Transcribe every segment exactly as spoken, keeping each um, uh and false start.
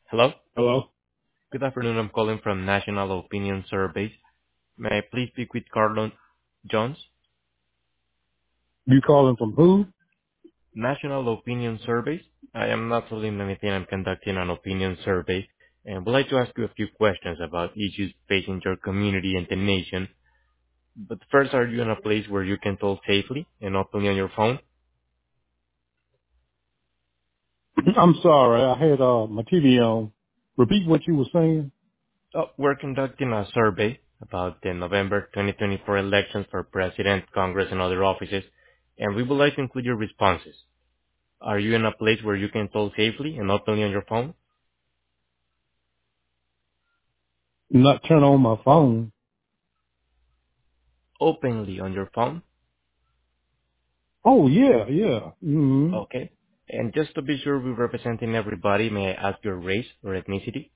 Hello. Hello? Good afternoon. I'm calling from National Opinion Surveys. May I please speak with Carlon Jones? You calling from who? National Opinion Surveys. I am not selling anything. I'm conducting an opinion survey and would like to ask you a few questions about issues facing your community and the nation. But first, are you in a place where you can talk safely and openly on your phone? I'm sorry, I had uh, my T V on. Repeat what you were saying. Oh, we're conducting a survey about the November twenty twenty-four elections for President, Congress, and other offices, and we would like to include your responses. Are you in a place where you can talk safely and openly on your phone? Not turn on my phone. Openly on your phone? Oh yeah, yeah. hmm Okay. And just to be sure we're representing everybody, may I ask your race or ethnicity?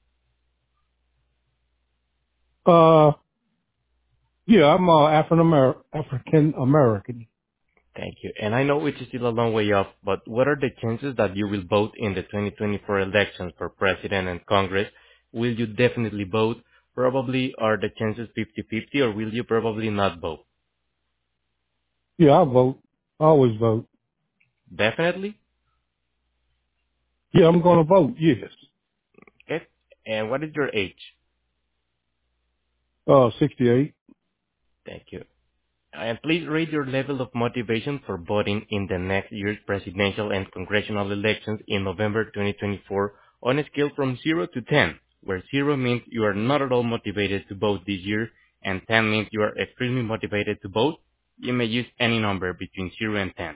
Uh, yeah, I'm uh, African Amer African American. Thank you. And I know it's still a long way off, but what are the chances that you will vote in the twenty twenty-four elections for president and Congress? Will you definitely vote? Probably are the chances fifty-fifty, or will you probably not vote? Yeah, I vote. I always vote. Definitely? Yeah, I'm gonna vote. Yes. Okay. And what is your age? Uh, sixty-eight. Thank you. And please rate your level of motivation for voting in the next year's presidential and congressional elections in November twenty twenty-four on a scale from zero to ten, where zero means you are not at all motivated to vote this year and ten means you are extremely motivated to vote. You may use any number between zero and ten.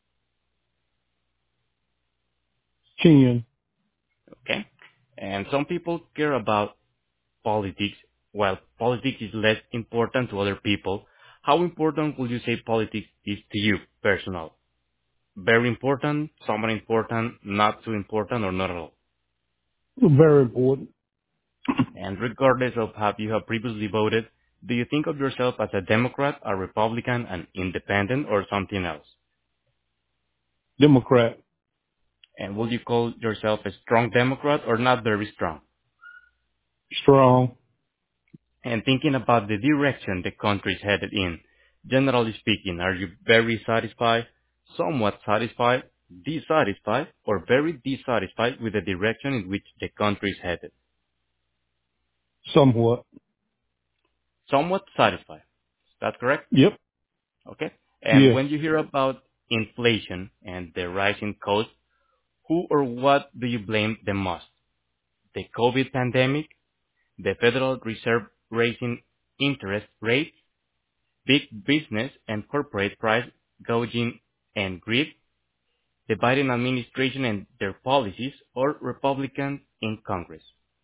ten. Okay? And some people care about politics, while politics is less important to other people. How important would you say politics is to you personally? Very important, somewhat important, not too important, or not at all. Very important. And regardless of how you have previously voted, do you think of yourself as a Democrat, a Republican, an independent, or something else? Democrat. And will you call yourself a strong Democrat or not very strong? Strong. And thinking about the direction the country is headed in, generally speaking, are you very satisfied, somewhat satisfied, dissatisfied, or very dissatisfied with the direction in which the country is headed? Somewhat. Somewhat satisfied. Is that correct? Yep. Okay. And Yes. when you hear about inflation and the rising cost, who or what do you blame the most? The COVID pandemic, the Federal Reserve raising interest rates, big business and corporate price gouging and greed, the Biden administration and their policies, or Republicans in Congress?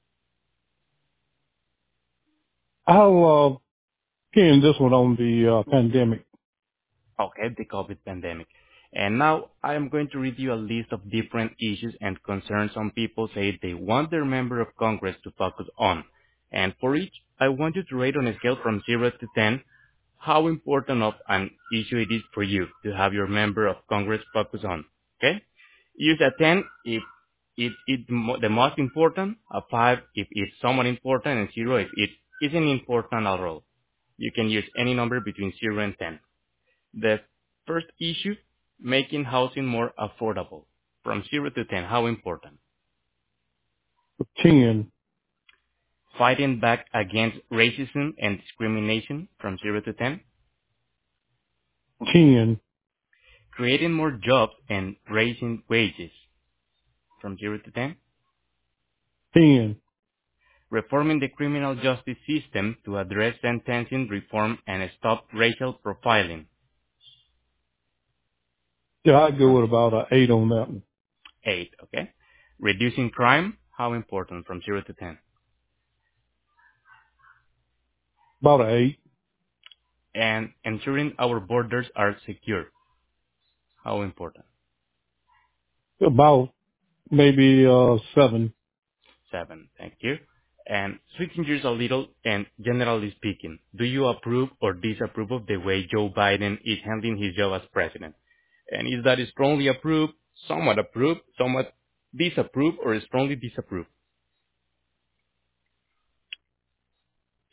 I'll uh, pin this one on the uh, pandemic. Okay, the COVID pandemic. And now I am going to read you a list of different issues and concerns some people say they want their member of Congress to focus on. And for each, I want you to rate on a scale from zero to ten how important of an issue it is for you to have your member of Congress focus on. Okay? Use a ten if it is mo- the most important, a five if it's somewhat important, and zero if it isn't important at all. You can use any number between zero and ten. The first issue, making housing more affordable. From zero to ten, how important? ten. Fighting back against racism and discrimination. From zero to ten. ten. Creating more jobs and raising wages. From zero to ten. ten. Reforming the criminal justice system to address sentencing reform and stop racial profiling. Yeah, I go with about an eight on that one. eight, okay? Reducing crime, how important? From zero to ten. About an eight. And ensuring our borders are secure, how important? About maybe uh seven. Seven. Thank you. And switching gears a little, and generally speaking, do you approve or disapprove of the way Joe Biden is handling his job as president? And is that strongly approved, somewhat approved, somewhat disapprove, or strongly disapprove?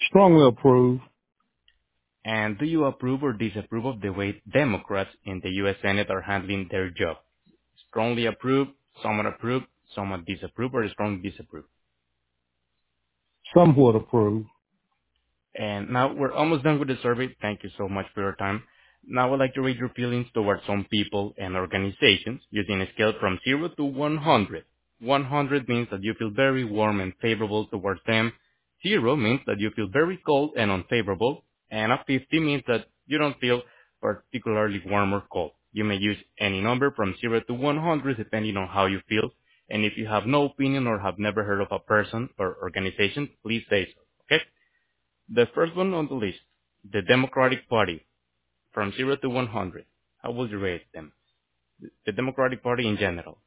Strongly approve. And do you approve or disapprove of the way Democrats in the U S. Senate are handling their job? Strongly approve, somewhat approve, somewhat disapprove, or strongly disapprove? Somewhat approve. And now we're almost done with the survey. Thank you so much for your time. Now I'd like to rate your feelings towards some people and organizations using a scale from zero to one hundred. one hundred means that you feel very warm and favorable towards them. zero means that you feel very cold and unfavorable. And a fifty means that you don't feel particularly warm or cold. You may use any number from zero to one hundred depending on how you feel. And if you have no opinion or have never heard of a person or organization, please say so. Okay? The first one on the list, the Democratic Party, from zero to one hundred. How would you rate them? The Democratic Party in general.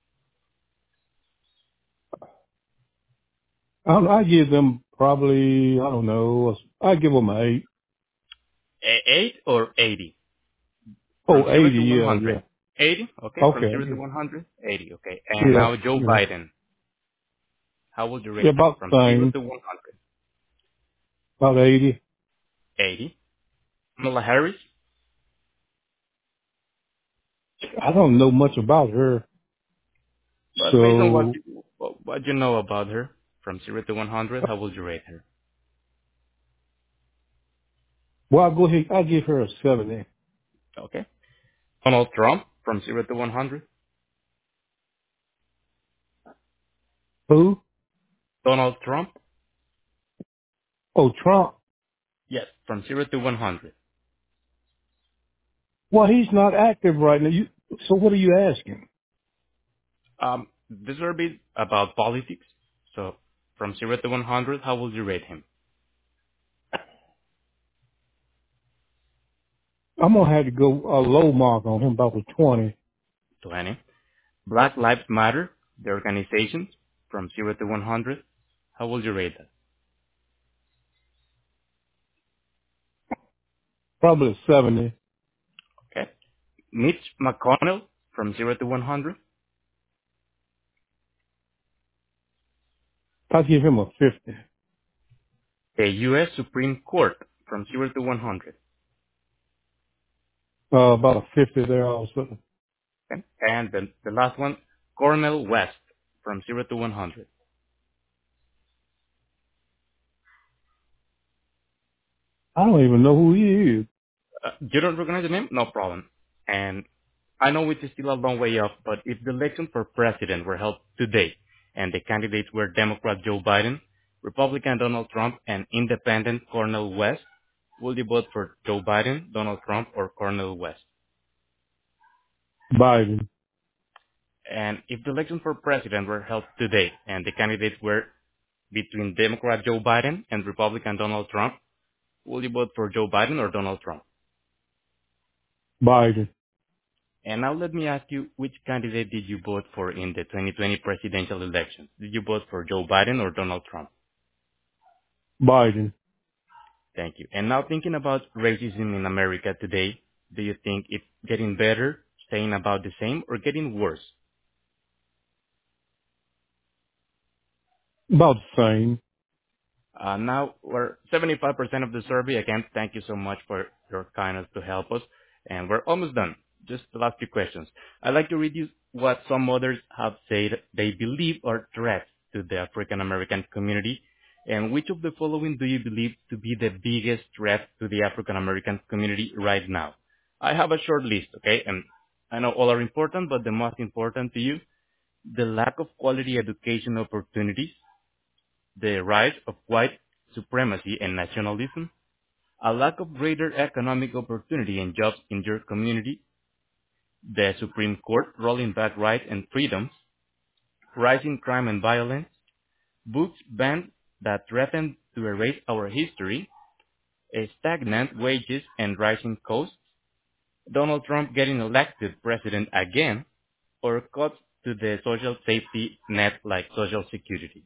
I, I give them probably, I don't know, I give them an eight. A- eight or eighty? From Oh, zero eighty, to yeah, one hundred. yeah. eighty? Okay, from Okay. zero to Yeah, one hundred? eighty, okay. And yeah. now Joe Yeah. Biden. How would you Yeah, rate him? about From the zero same. to one hundred. About eighty. eighty. Kamala Harris? I don't know much about her. But based on what So, you, what what you know about her, from zero to one hundred, how would you rate her? well, I'll go ahead, I'll give her a seventy. Okay. Donald Trump, from zero to one hundred. Who? Donald Trump? Oh, Trump. Yes, from zero to one hundred. Well, he's not active right now. You, so what are you asking? Um, this will be about politics. So from zero to one hundred, how would you rate him? I'm gonna have to go a low mark on him, about a twenty. twenty. Black Lives Matter, the organization, from zero to one hundred, how would you rate that? Probably a seventy. Okay. Mitch McConnell, from zero to one hundred. I'll give him a fifty. The U S. Supreme Court, from zero to one hundred. Uh, about a fifty there also. Okay. And the, the last one, Cornel West, from zero to one hundred. I don't even know who he is. Uh, you don't recognize the name? No problem. And I know it is still a long way off, but if the election for president were held today and the candidates were Democrat Joe Biden, Republican Donald Trump, and Independent Cornel West, would you vote for Joe Biden, Donald Trump, or Cornel West? Biden. And if the election for president were held today and the candidates were between Democrat Joe Biden and Republican Donald Trump, would you vote for Joe Biden or Donald Trump? Biden. And now let me ask you, which candidate did you vote for in the twenty twenty presidential elections? Did you vote for Joe Biden or Donald Trump? Biden. Thank you. And now thinking about racism in America today, do you think it's getting better, staying about the same, or getting worse? About the same. Uh, now we're seventy-five percent of the survey. Again, thank you so much for your kindness to help us. And we're almost done. Just the last few questions. I'd like to read you what some others have said they believe are threats to the African American community. And which of the following do you believe to be the biggest threat to the African American community right now? I have a short list, okay? And I know all are important, but the most important to you, the lack of quality education opportunities, the rise of white supremacy and nationalism, a lack of greater economic opportunity and jobs in your community, the Supreme Court rolling back rights and freedoms, rising crime and violence, books banned that threaten to erase our history, a stagnant wages and rising costs, Donald Trump getting elected president again, or cuts to the social safety net like Social Security.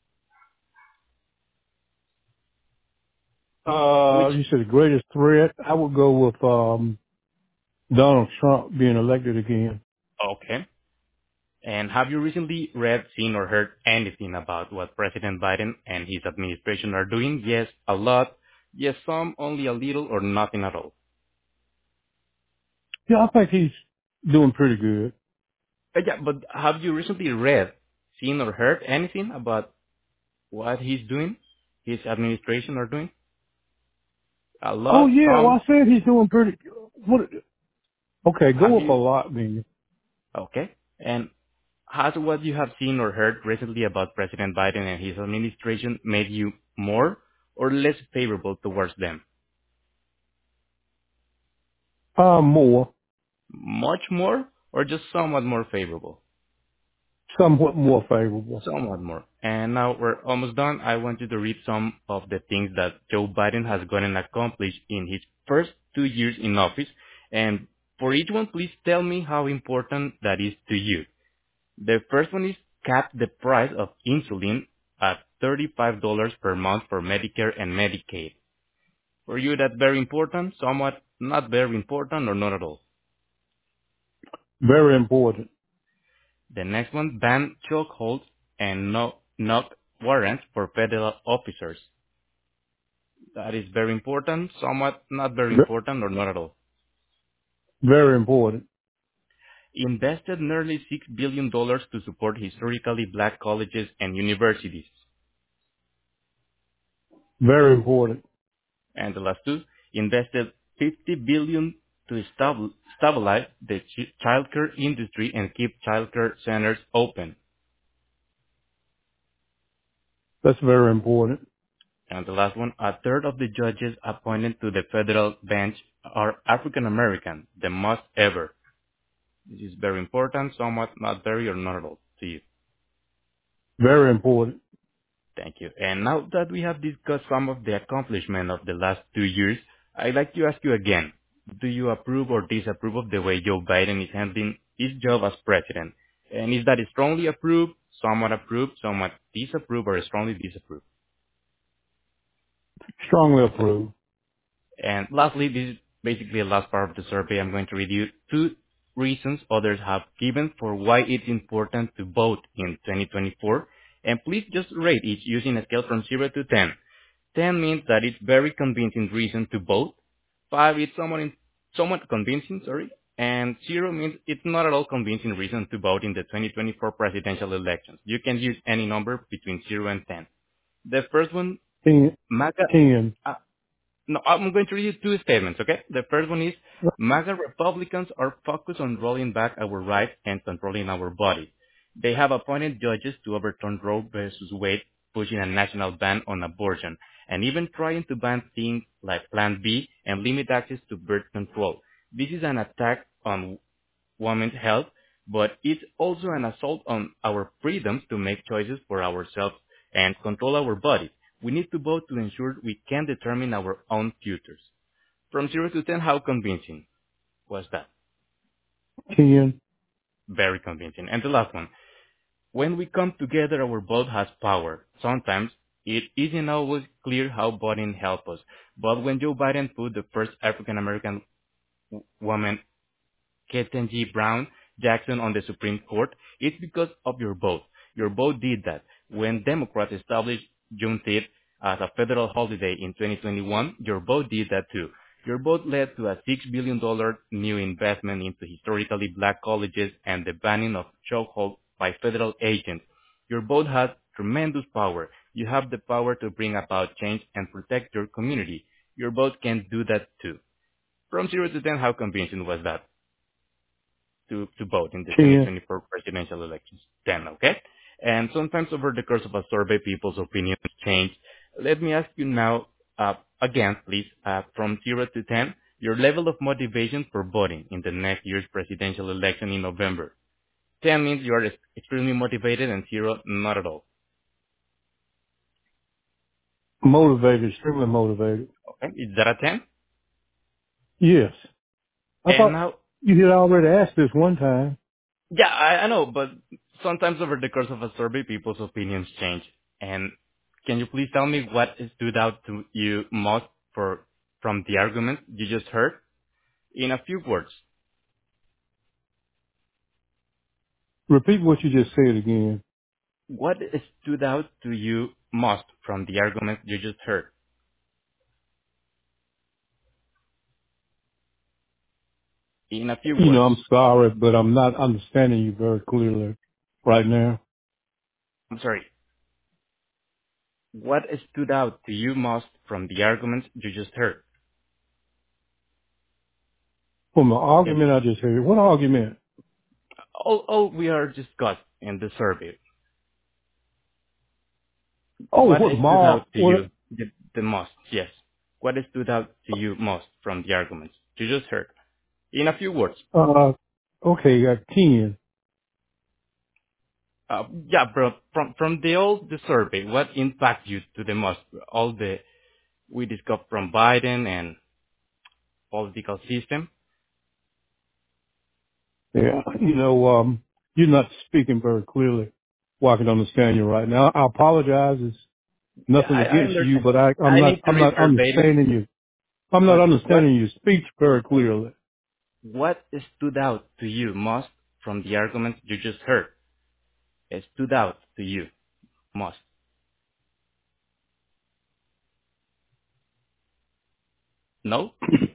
Uh, Which, you said the greatest threat. I would go with, um, Donald Trump being elected again. okay. And have you recently read, seen, or heard anything about what President Biden and his administration are doing? Yes, a lot. Yes, some, only a little, or nothing at all. Yeah, I think he's doing pretty good. Uh, yeah, but have you recently read, seen, or heard anything about what he's doing, his administration are doing? A Oh lot, yeah, well some. I said he's doing pretty. What? Okay, Have go up a you? lot, then. Okay. And has what you have seen or heard recently about President Biden and his administration made you more or less favorable towards them? Uh, more, Much more or just somewhat more favorable? somewhat more favorable. Somewhat more. And now we're almost done. I want you to read some of the things that Joe Biden has gone and accomplished in his first two years in office. And for each one, please tell me how important that is to you. The first one is cap the price of insulin at thirty-five dollars per month for Medicare and Medicaid. For you, that's very important, somewhat not very important, or not at all. Very important. The next one, ban chokeholds and no knock warrants for federal officers. That is very important, somewhat not very Ve- important, or not at all. Very important. Invested nearly six billion dollars to support historically black colleges and universities. Very important. And the last two, invested fifty billion dollars to stabil- stabilize the ch- childcare industry and keep childcare centers open. That's very important. And the last one, a third of the judges appointed to the federal bench are African American, the most ever. This is very important, somewhat not very or not at all to you. Very important. Thank you. And now that we have discussed some of the accomplishments of the last two years, I'd like to ask you again, do you approve or disapprove of the way Joe Biden is handling his job as president? And is that strongly approved, somewhat approved, somewhat disapprove, or strongly disapprove? Strongly approved. And lastly, this is basically the last part of the survey. I'm going to read you two reasons others have given for why it's important to vote in twenty twenty-four. And please just rate each using a scale from zero to ten. ten means that it's very convincing reason to vote. five is somewhat, in, somewhat convincing, sorry. And zero means it's not at all convincing reason to vote in the twenty twenty-four presidential elections. You can use any number between zero and ten. The first one, Ten. MAGA, Ten. uh, no, I'm going to read you two statements, okay? The first one is, MAGA Republicans are focused on rolling back our rights and controlling our bodies. They have appointed judges to overturn Roe versus Wade, pushing a national ban on abortion, and even trying to ban things like Plan B and limit access to birth control. This is an attack on women's health, but it's also an assault on our freedoms to make choices for ourselves and control our bodies. We need to vote to ensure we can determine our own futures. From zero to ten, how convincing was that? Ten. Very convincing. And the last one. When we come together, our vote has power. Sometimes it isn't always clear how voting helps us. But when Joe Biden put the first African American w- woman Ketanji Brown Jackson on the Supreme Court, it's because of your vote. Your vote did that. When Democrats established Juneteenth as a federal holiday in twenty twenty-one, your vote did that too. Your vote led to a six billion dollars new investment into historically black colleges and the banning of chokehold by federal agents. Your vote has tremendous power. You have the power to bring about change and protect your community. Your vote can do that too. From zero to ten, how convincing was that? to, to vote in the Ten. twenty twenty-four presidential elections. ten, okay? And sometimes over the course of a survey, people's opinions change. Let me ask you now, uh, again, please, uh, from zero to ten, your level of motivation for voting in the next year's presidential election in November. ten means you are ex- extremely motivated and zero, not at all. Motivated. Extremely motivated. Okay? Is that a ten? Yes. I And thought now, you had already asked this one time. yeah, I, I know, but sometimes over the course of a survey, people's opinions change. And can you please tell me what stood out to you most for from the argument you just heard in a few words? Repeat what you just said again. What stood out to you most from the argument you just heard? In a few You know, words. I'm sorry, but I'm not understanding you very clearly right now. I'm sorry. What stood out to you most from the arguments you just heard? From the Yes. argument I just heard, what argument? All, all we are discussed in the survey. Oh, What what stood out mall? to What? you the, the most? Yes. What stood out to you most from the arguments you just heard? In a few words. Uh, okay, got ten. Uh, yeah, bro. From from the all the survey, what impacted you to the most? All the we discussed from Biden and political system. Yeah, you know, um, you're not speaking very clearly. Well, I can understand you right now. I apologize. It's Yeah, nothing I, I against you, understand. but I, I'm I not, need to I'm read not verbatim, understanding you. I'm not but what understanding your speech very clearly. what stood out to you most from the arguments you just heard? It stood out to you most. No?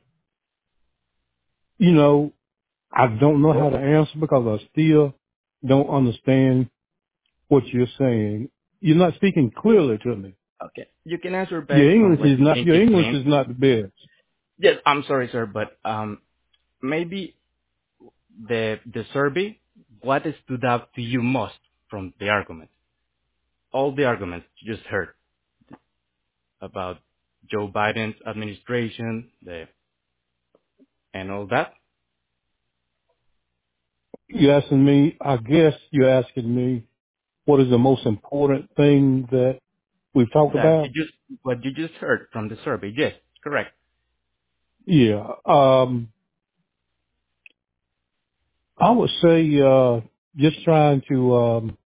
You know, I don't know how to answer because I still don't understand what you're saying. You're not speaking clearly to me. Okay. You can answer Your based on English what is you not, think your it English means. is not the best. Yes, I'm sorry, sir, but um, maybe the the survey, what stood out to you most from the argument? All the arguments you just heard about Joe Biden's administration, the and all that. You're asking me, I guess you're asking me what is the most important thing that we've talked That you about? just what you just heard from the survey. Yes, correct. Yeah. Um, I would say, uh, just trying to, um,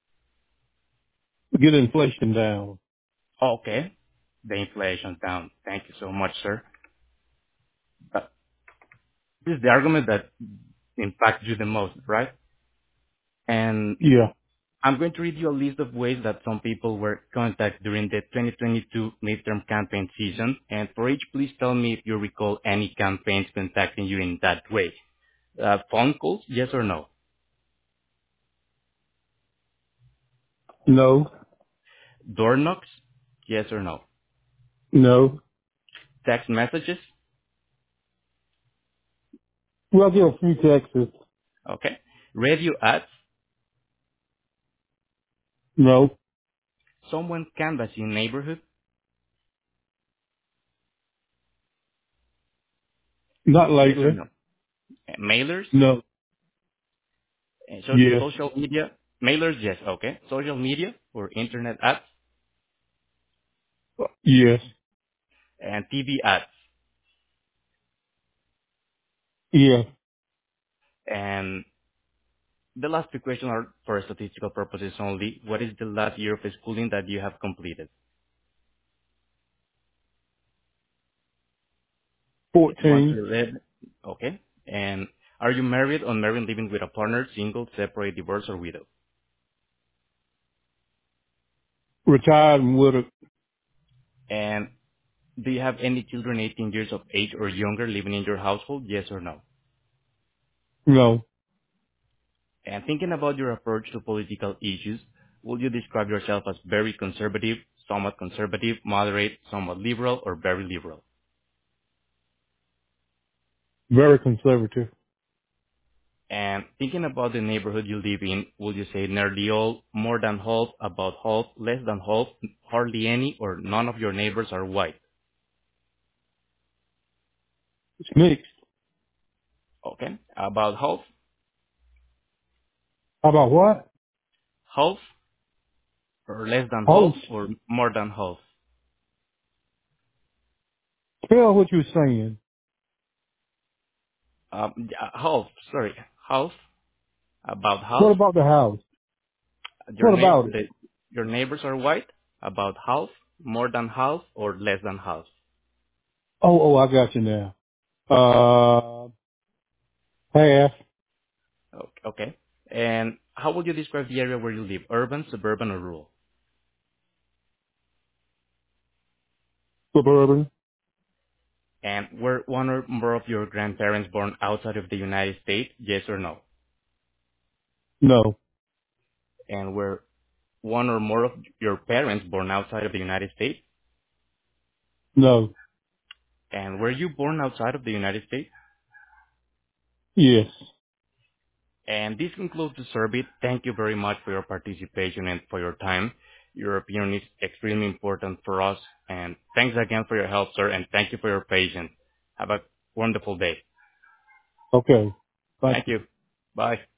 get inflation down. Okay. The inflation down. Thank you so much, sir. But this is the argument that impacts you the most, right? And Yeah. I'm going to read you a list of ways that some people were contacted during the twenty twenty-two midterm campaign season. And for each, please tell me if you recall any campaigns contacting you in that way. Uh, phone calls, yes or no? No, Door knocks, yes or no? no. Text messages, Well, I get a few texts. okay. Radio ads, No, someone canvassing neighborhood, not yes or lately. no? Uh, mailers, No. uh, so, Yes. social media, mailers, yes, okay. Social media or internet ads Yes. and T V ads. Yes. And the last two questions are for statistical purposes only. What is the last year of schooling that you have completed? If you want to fourteen. live, okay. And are you married, unmarried, living with a partner, single, separate, divorced, or widow? Retired and with a, And do you have any children eighteen years of age or younger living in your household? Yes or no? no. And thinking about your approach to political issues, would you describe yourself as very conservative, somewhat conservative, moderate, somewhat liberal, or very liberal? Very conservative. And thinking about the neighborhood you live in, would you say nearly all, more than half, about half, less than half, hardly any, or none of your neighbors are white? It's mixed. Okay. About half, How about what? half, or less than half, Host. or more than half? Tell what you're saying. Um, yeah, half, sorry, half, about half. What about the house? Your What neigh- about it? the, your neighbors are white, about half, more than half, or less than half. Oh, oh, I got you now. Uh, half. Okay. Okay. And how would you describe the area where you live? Urban, suburban, or rural? Suburban? And were one or more of your grandparents born outside of the United States? Yes or no? No. And were one or more of your parents born outside of the United States? No. And were you born outside of the United States? Yes. And this concludes the survey. Thank you very much for your participation and for your time. Your opinion is extremely important for us. And thanks again for your help, sir. And thank you for your patience. Have a wonderful day. Okay. Thank Thank you. you. Bye.